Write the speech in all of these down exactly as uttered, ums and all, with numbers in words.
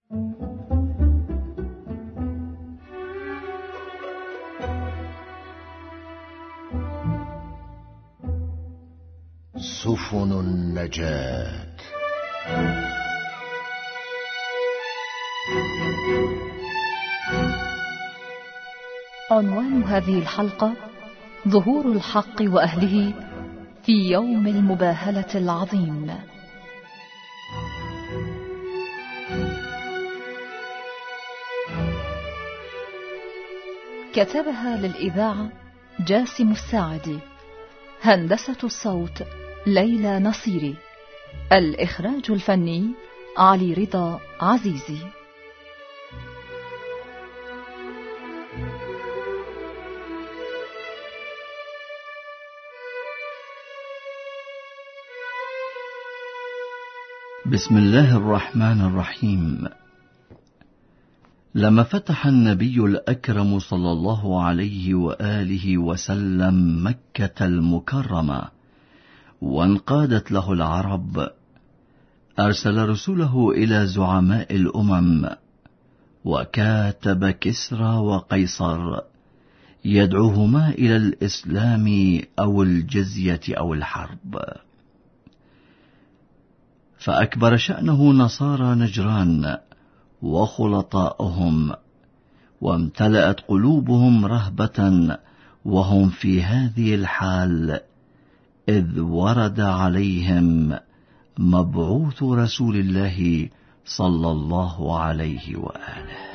سفن النجاة. عنوان هذه الحلقة: ظهور الحق وأهله في يوم المباهلة العظيم. كتبها للإذاعة جاسم الساعدي، هندسة الصوت ليلى نصيري، الإخراج الفني علي رضا عزيزي. بسم الله الرحمن الرحيم. لما فتح النبي الأكرم صلى الله عليه وآله وسلم مكة المكرمة وانقادت له العرب، أرسل رسوله إلى زعماء الأمم، وكاتب كسرى وقيصر يدعوهما إلى الإسلام أو الجزية أو الحرب. فأكبر شأنه نصارى نجران وخلطاؤهم، وامتلأت قلوبهم رهبة وهم في هذه الحال، إذ ورد عليهم مبعوث رسول الله صلى الله عليه وآله.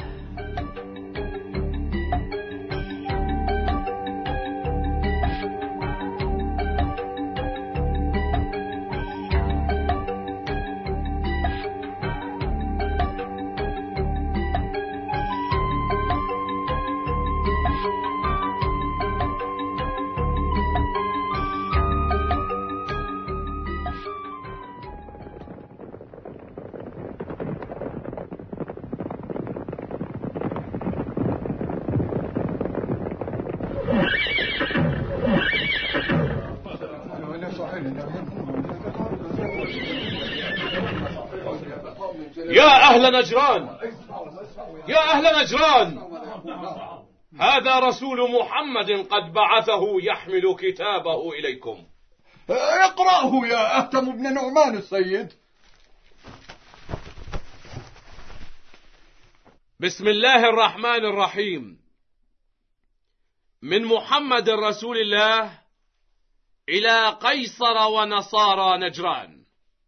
يا أهل نجران، يا أهل نجران، هذا رسول محمد قد بعثه يحمل كتابه إليكم. اقرأه يا أهتم بن نعمان السيد. بسم الله الرحمن الرحيم. من محمد رسول الله إلى قيصر ونصارى نجران: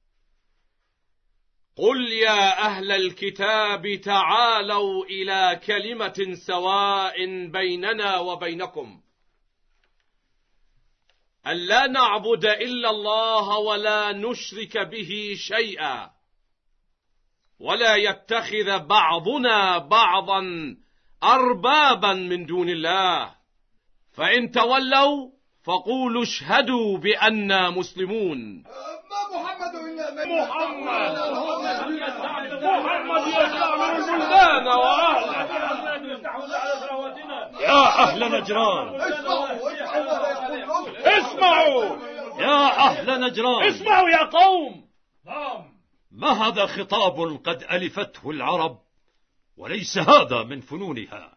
قل يا أهل الكتاب تعالوا إلى كلمة سواء بيننا وبينكم ألا نعبد إلا الله ولا نشرك به شيئا، ولا يتخذ بعضنا بعضا أربابا من دون الله، فإن تولوا فقولوا اشهدوا بأننا مسلمون. محمد إلا محمد محمد يستعمل البلدان وأهله. يا أهل نجران، اسمعوا يا أهل نجران، اسمعوا يا قوم. ما هذا خطاب قد ألفته العرب، وليس هذا من فنونها.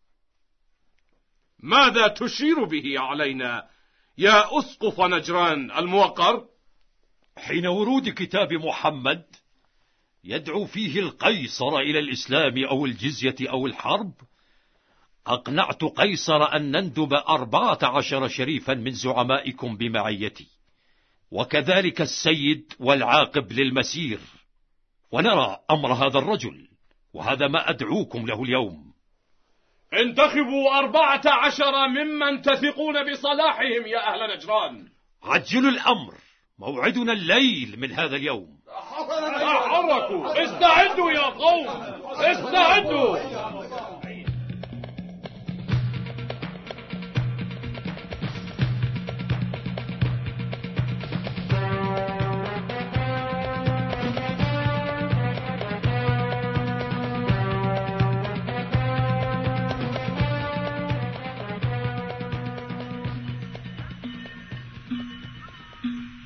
ماذا تشير به علينا يا أسقف نجران الموقر؟ حين ورود كتاب محمد يدعو فيه القيصر إلى الإسلام أو الجزية أو الحرب، أقنعت قيصر أن نندب أربعة عشر شريفا من زعمائكم بمعيتي، وكذلك السيد والعاقب للمسير، ونرى أمر هذا الرجل، وهذا ما أدعوكم له اليوم. انتخبوا أربعة عشر ممن تثقون بصلاحهم يا أهل نجران. عجلوا الأمر، موعدنا الليل من هذا اليوم. تحركوا، استعدوا يا قوم، استعدوا.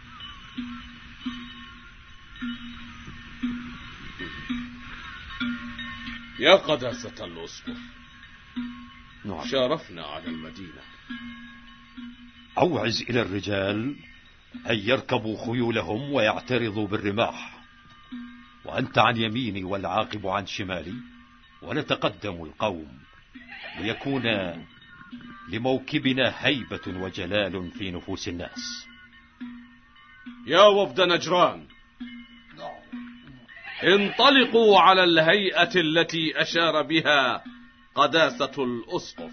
Thank you. يا قداسة الأسقف، نعم. شارفنا على المدينة. أوعز إلى الرجال أن يركبوا خيولهم ويعترضوا بالرماح، وأنت عن يميني والعاقب عن شمالي، ونتقدم القوم ليكون لموكبنا هيبة وجلال في نفوس الناس. يا وفد نجران، انطلقوا على الهيئة التي أشار بها قداسة الأسقف.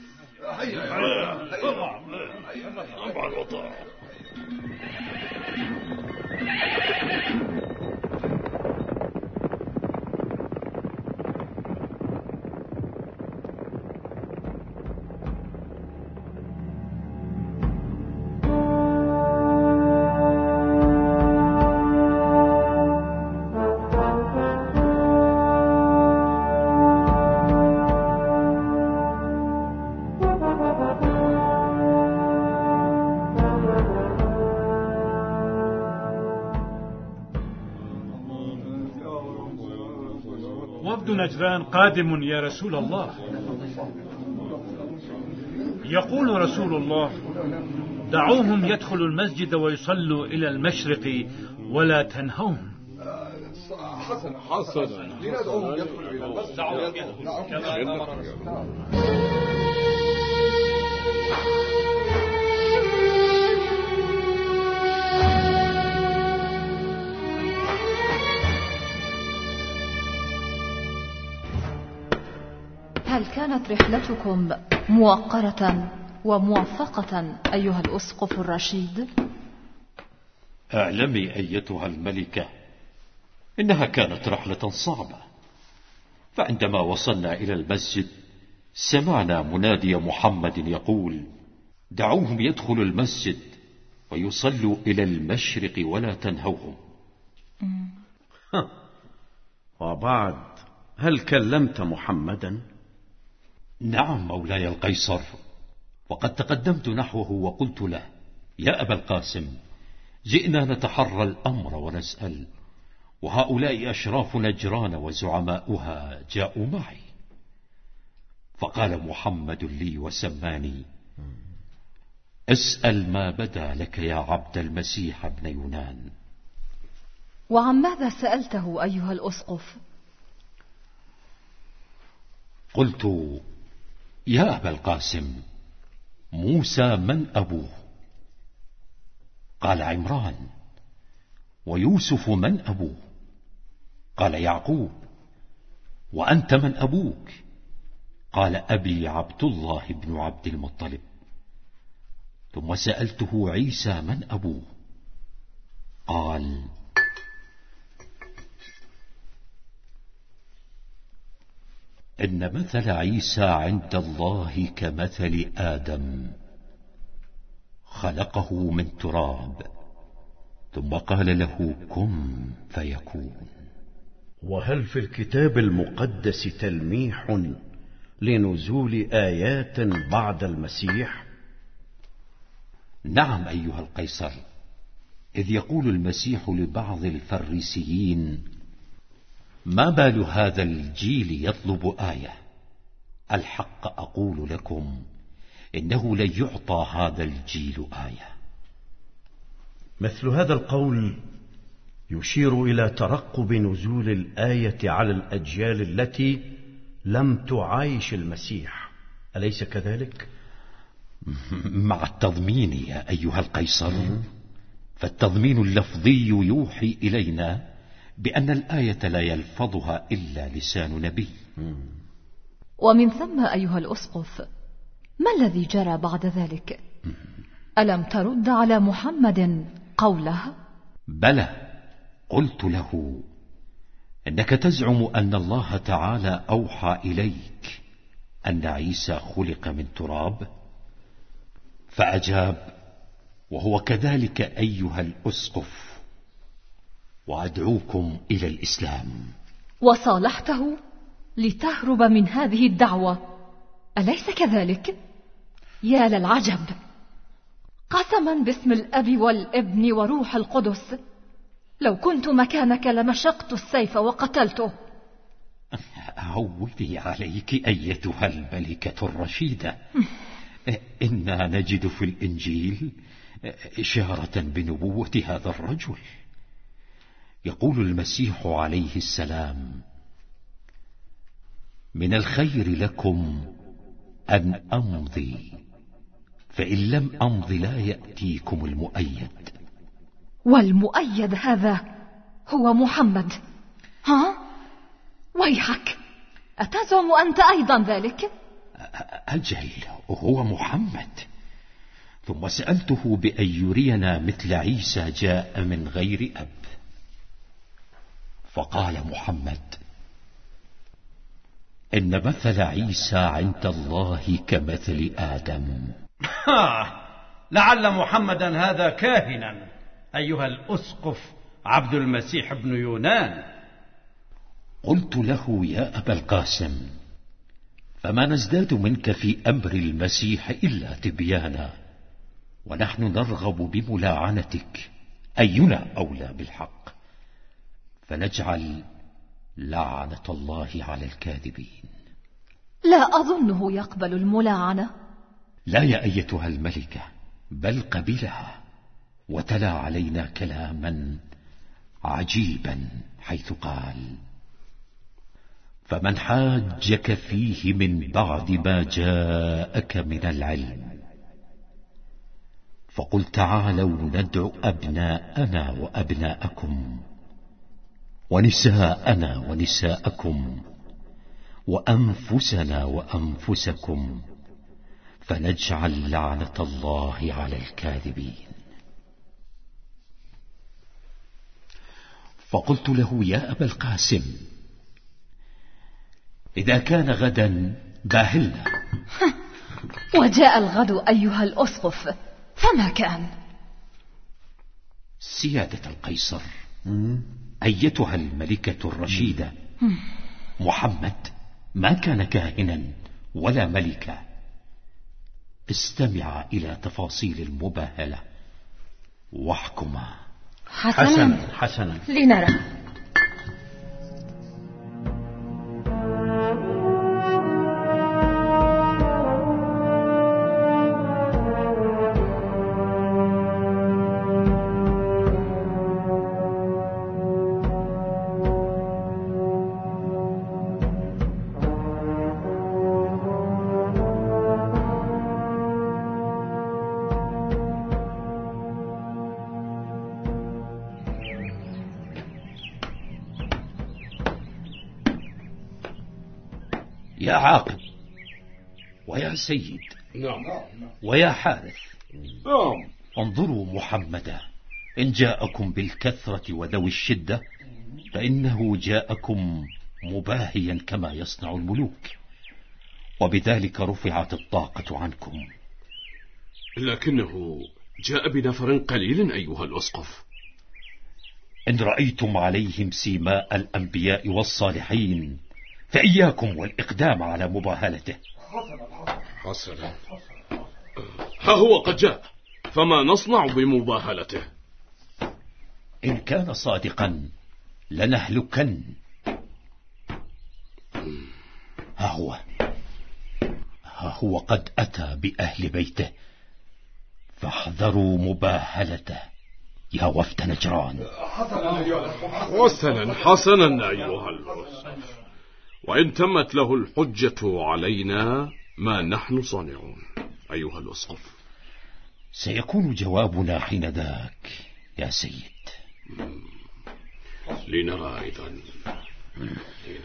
وفد نجران قادم يا رسول الله. يقول رسول الله: دعوهم يدخلوا المسجد ويصلوا إلى المشرق ولا تنهوهم. حسنا حسنا لندعوهم يدخلوا إلى المسجد. هل كانت رحلتكم موقرة وموفقة أيها الأسقف الرشيد؟ اعلمي أيتها الملكة إنها كانت رحلة صعبة، فعندما وصلنا إلى المسجد سمعنا منادي محمد يقول: دعوهم يدخلوا المسجد ويصلوا إلى المشرق ولا تنهوهم. وبعد، هل كلمت محمدا؟ نعم مولاي القيصر، وقد تقدمت نحوه وقلت له: يا أبا القاسم، جئنا نتحرى الأمر ونسأل، وهؤلاء أشراف نجران وزعماؤها جاءوا معي. فقال محمد لي وسماني: اسأل ما بدا لك يا عبد المسيح ابن يونان. وعن ماذا سألته أيها الأسقف؟ قلت: يا أبا القاسم، موسى من أبوه؟ قال: عمران. ويوسف من أبوه؟ قال: يعقوب. وأنت من أبوك؟ قال: أبي عبد الله بن عبد المطلب. ثم سألته: عيسى من أبوه؟ قال: إن مثل عيسى عند الله كمثل آدم، خلقه من تراب ثم قال له: كن فيكون. وهل في الكتاب المقدس تلميح لنزول آيات بعد المسيح؟ نعم أيها القيصر، إذ يقول المسيح لبعض الفريسيين: ما بال هذا الجيل يطلب آية؟ الحق أقول لكم إنه لن يعطى هذا الجيل آية. مثل هذا القول يشير إلى ترقب نزول الآية على الأجيال التي لم تعايش المسيح، أليس كذلك؟ مع التضمين يا أيها القيصر، فالتضمين اللفظي يوحي إلينا بأن الآية لا يلفظها إلا لسان نبي. ومن ثم أيها الأسقف، ما الذي جرى بعد ذلك؟ ألم ترد على محمد قوله؟ بلى، قلت له: إنك تزعم أن الله تعالى أوحى إليك أن عيسى خلق من تراب؟ فأجاب: وهو كذلك أيها الأسقف، وأدعوكم إلى الإسلام. وصالحته لتهرب من هذه الدعوة، أليس كذلك؟ يا للعجب! قسما باسم الأب والابن وروح القدس، لو كنت مكانك لمشقت السيف وقتلته. هوني عليك أيتها الملكة الرشيدة. إنا نجد في الإنجيل إشارة بنبوة هذا الرجل. يقول المسيح عليه السلام: من الخير لكم أن أمضي، فإن لم أمضي لا يأتيكم المؤيد. والمؤيد هذا هو محمد. ها؟ ويحك، أتزعم أنت أيضا ذلك؟ أجل، هو محمد. ثم سألته بأن يرينا مثل عيسى جاء من غير أب، فقال محمد: إن مثل عيسى عند الله كمثل آدم. لعل محمدا هذا كاهنا أيها الأسقف عبد المسيح بن يونان. قلت له: يا أبا القاسم، فما نزداد منك في أمر المسيح إلا تبيانا، ونحن نرغب بملاعنتك، أينا أولى بالحق، فنجعل لعنة الله على الكاذبين. لا أظنه يقبل الملاعنة. لا يا أيتها الملكة، بل قبلها، وتلا علينا كلاما عجيبا حيث قال: فمن حاجك فيه من بعد ما جاءك من العلم فقل تعالوا ندعو أبناءنا وأبناءكم ونساءنا ونساءكم وأنفسنا وأنفسكم فنجعل لعنة الله على الكاذبين. فقلت له: يا أبا القاسم، إذا كان غدا باهلنا. وجاء الغد أيها الأسقف، فما كان؟ سيادة القيصر، أيتها الملكة الرشيدة، محمد ما كان كاهنا ولا ملكا. استمع إلى تفاصيل المباهلة واحكما. حسنا حسنا لنرى. يا عاقب ويا سيد، نعم، ويا حارث، نعم، انظروا محمدا، إن جاءكم بالكثرة وذوي الشدة فإنه جاءكم مباهيا كما يصنع الملوك، وبذلك رفعت الطاقة عنكم. لكنه جاء بنفر قليل أيها الأسقف. إن رأيتم عليهم سيماء الأنبياء والصالحين فإياكم والإقدام على مباهلته. حسنا، ها هو قد جاء، فما نصنع بمباهلته؟ إن كان صادقا لنهلكن. ها هو ها هو قد أتى بأهل بيته، فاحذروا مباهلته يا وفد نجران. حسنا حسنا أيها الأسقف، وإن تمت له الحجة علينا ما نحن صانعون أيها الأسقف. سيكون جوابنا حين ذاك يا سيد. لنرى أيضا. لنرى.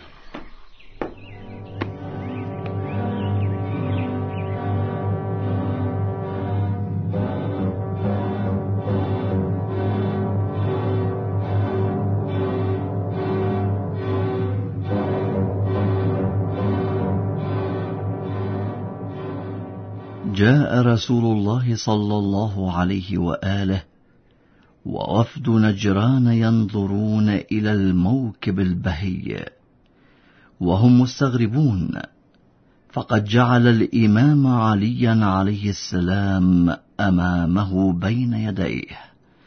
جاء رسول الله صلى الله عليه وآله ووفد نجران ينظرون إلى الموكب البهي وهم مستغربون، فقد جعل الإمام عليا عليه السلام أمامه بين يديه،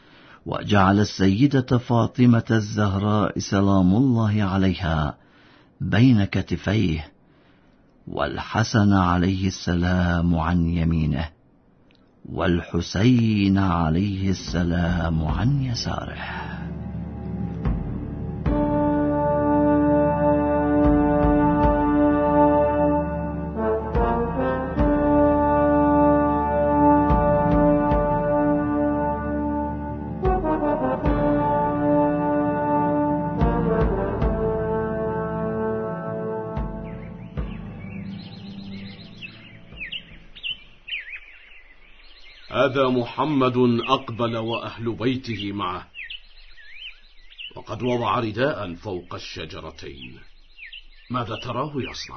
وجعل السيدة فاطمة الزهراء سلام الله عليها بين كتفيه، والحسن عليه السلام عن يمينه، والحسين عليه السلام عن يساره. هذا محمد أقبل وأهل بيته معه، وقد وضع رداء فوق الشجرتين. ماذا تراه يصنع؟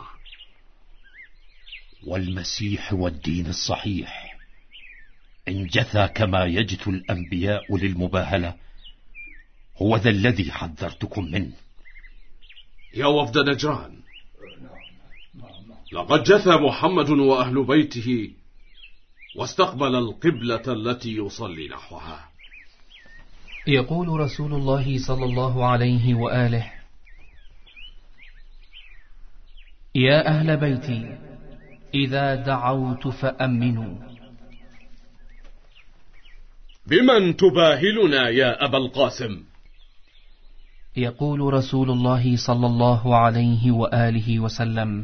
والمسيح والدين الصحيح إن جثى كما يجثو الأنبياء للمباهلة هو ذا الذي حذرتكم منه. يا وفد نجران، لقد جثى محمد وأهل بيته واستقبل القبلة التي يصلي نحوها. يقول رسول الله صلى الله عليه وآله: يا أهل بيتي إذا دعوت فأمنوا. بمن تباهلنا يا أبا القاسم؟ يقول رسول الله صلى الله عليه وآله وسلم: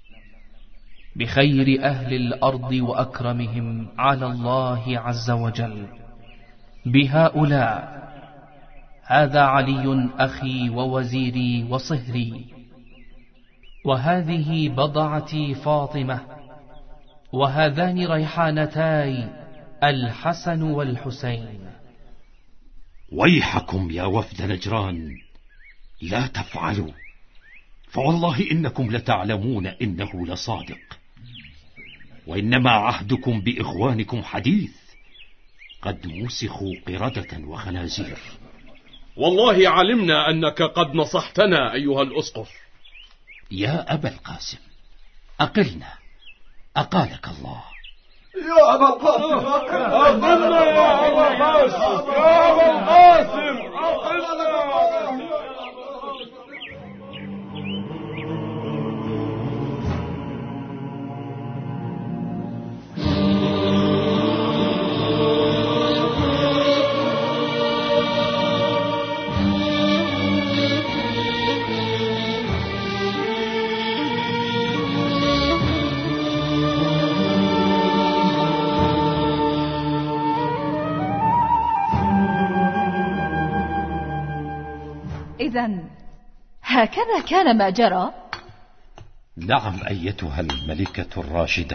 بخير أهل الأرض وأكرمهم على الله عز وجل، بهؤلاء: هذا علي أخي ووزيري وصهري، وهذه بضعتي فاطمة، وهذان ريحانتاي الحسن والحسين. ويحكم يا وفد نجران، لا تفعلوا، فوالله إنكم لتعلمون إنه لصادق، وإنما عهدكم بإخوانكم حديث، قد مسخوا قردة وخنازير. والله علمنا أنك قد نصحتنا أيها الأسقف. يا أبا القاسم أقلنا، أقالك الله. يا أبا القاسم أقلنا يا أبا القاسم، يا أبا القاسم أقلنا. إذن هكذا كان ما جرى؟ نعم أيتها الملكة الراشدة،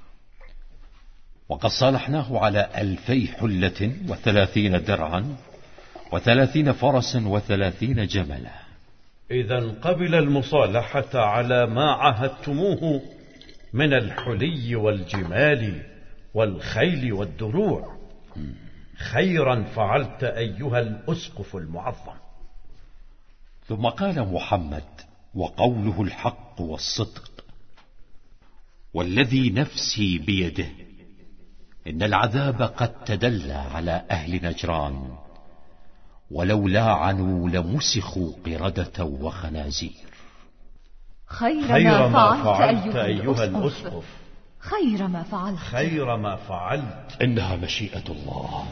وقد صالحناه على ألفي حلة وثلاثين درعا وثلاثين فرسا وثلاثين جملا. إذن قبل المصالحة على ما عهدتموه من الحلي والجمال والخيل والدروع. خيرا فعلت أيها الأسقف المعظم. ثم قال محمد وقوله الحق والصدق: والذي نفسي بيده إن العذاب قد تدلى على أهل نجران، ولو لاعنوا لمسخوا قردة وخنازير. خير, خير ما ما فعلت, فعلت أيها, أيها الأسقف. الأسقف. خير ما فعلت. خير ما فعلت. إنها مشيئة الله.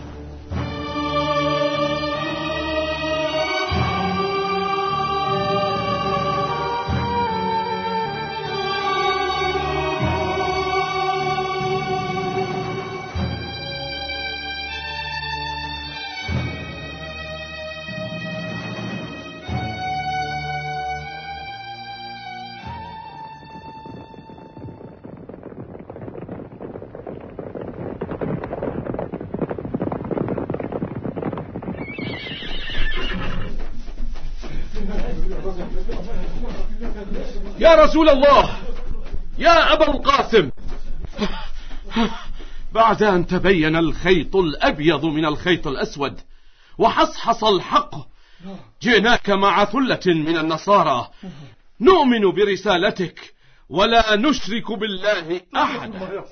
يا رسول الله، يا أبا القاسم، بعد أن تبين الخيط الأبيض من الخيط الأسود وحصحص الحق، جئناك مع ثلة من النصارى نؤمن برسالتك ولا نشرك بالله أحدا.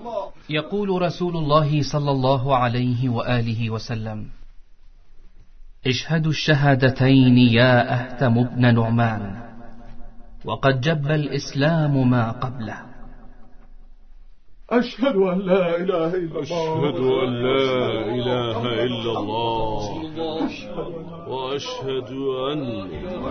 يقول رسول الله صلى الله عليه وآله وسلم: اشهدوا الشهادتين يا أهتم بن نعمان، وقد جب الإسلام ما قبله. أشهد أن لا إله إلا الله أشهد أن لا إله إلا الله وأشهد أن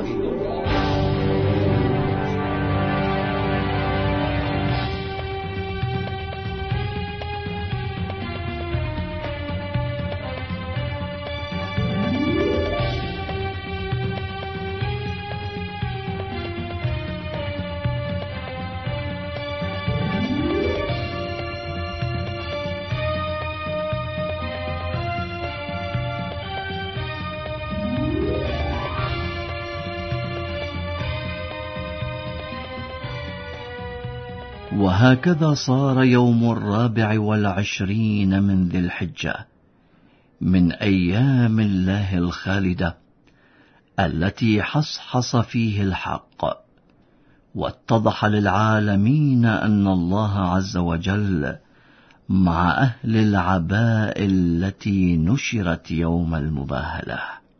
وهكذا صار يوم الرابع والعشرين من ذي الحجة من أيام الله الخالدة التي حصحص فيه الحق، واتضح للعالمين أن الله عز وجل مع أهل العباء التي نشرت يوم المباهلة،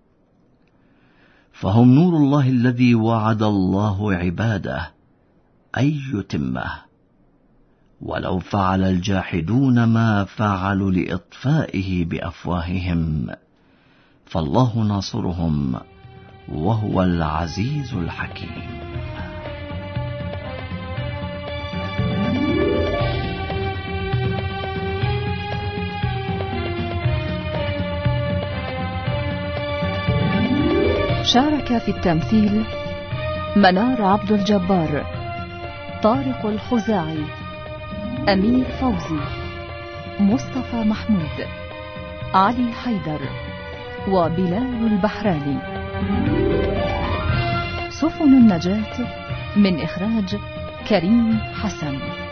فهم نور الله الذي وعد الله عباده أن يتمه، ولو فعل الجاحدون ما فعلوا لإطفائه بأفواههم، فالله ناصرهم وهو العزيز الحكيم. شارك في التمثيل منار عبد الجبار، طارق الخزاعي، أمير فوزي، مصطفى محمود، علي حيدر، وبلال البحراني. سفن النجاة من إخراج كريم حسن.